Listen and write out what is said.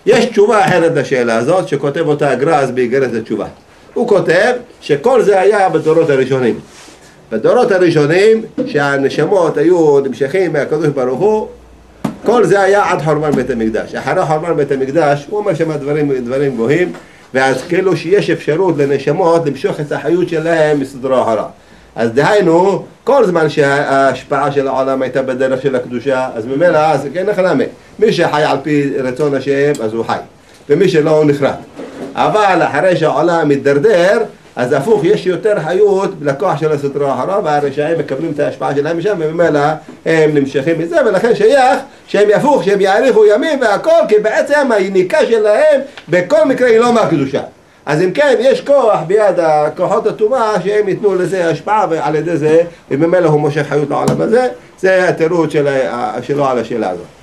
יש תשובה אחרת לשאלה הזאת, שכותב אותה הגר"א באיגרת התשובה. הוא כותב שכל זה היה בדורות הראשונים. בדורות הראשונים, שהנשמות היו נמשכים מהקדוש ברוך הוא, כל זה היה עד חורבן בית המקדש. אחרי חורבן בית המקדש, הוא אומר שם דברים גבוהים, ואז כאילו שיש אפשרות לנשמות למשוך את החיות שלהם מסדרו אחרה. אז דהיינו, כל זמן שההשפעה של העולם הייתה בדרך של הקדושה, אז ממילא, אז כן נחלמה. מי שחי על פי רצון השם, אז הוא חי. ומי שלא, הוא נחרד. אבל אחרי שהעולם מתדרדר, אז הפוך, יש יותר חיות לכוח של הסדרו האחרה, והרשעים מקבלים את ההשפעה שלהם משם, וממילא הם נמשכים מזה, ולכן שייך שהם יפוך, שהם יאריכו ימים והכל, כי בעצם היניקה שלהם בכל מקרה היא לא מהקדושה. אז אם כן, יש כוח ביד הכוחות הטומאה שהם ייתנו לזה השפעה, ועל ידי זה, וממילא הוא מושך חיות לעולם הזה. זה התירוץ שלו על השאלה הזאת.